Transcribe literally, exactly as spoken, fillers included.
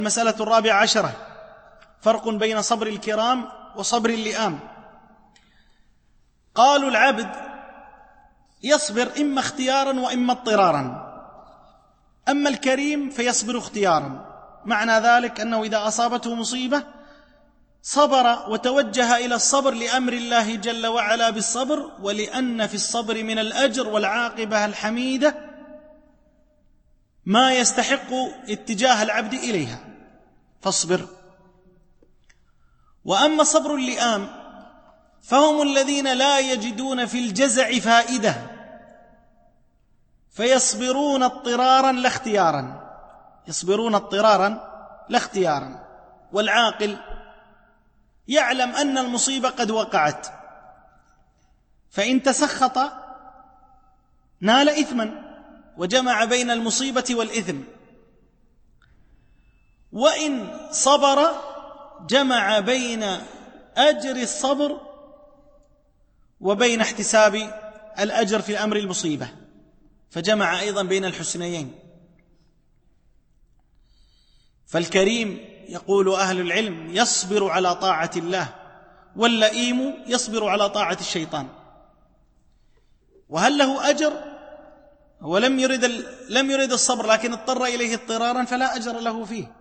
المسألة الرابعة عشرة: فرق بين صبر الكرام وصبر اللئام. قالوا العبد يصبر إما اختيارا وإما اضطرارا، أما الكريم فيصبر اختيارا. معنى ذلك أنه إذا أصابته مصيبة صبر وتوجه إلى الصبر لأمر الله جل وعلا بالصبر، ولأن في الصبر من الأجر والعاقبة الحميدة ما يستحق اتجاه العبد إليها، فاصبر. وأما صبر اللئام فهم الذين لا يجدون في الجزع فائدة فيصبرون اضطرارا لا اختيارا، يصبرون اضطرارا لا اختيارا. والعاقل يعلم أن المصيبة قد وقعت، فإن تسخط نال إثما وجمع بين المصيبة والإثم، وإن صبر جمع بين أجر الصبر وبين احتساب الأجر في أمر المصيبة، فجمع أيضا بين الحسنيين. فالكريم يقول أهل العلم يصبر على طاعة الله، واللئيم يصبر على طاعة الشيطان. وهل له أجر؟ ولم يرد لم يرد الصبر لكن اضطر إليه اضطرارا فلا أجر له فيه.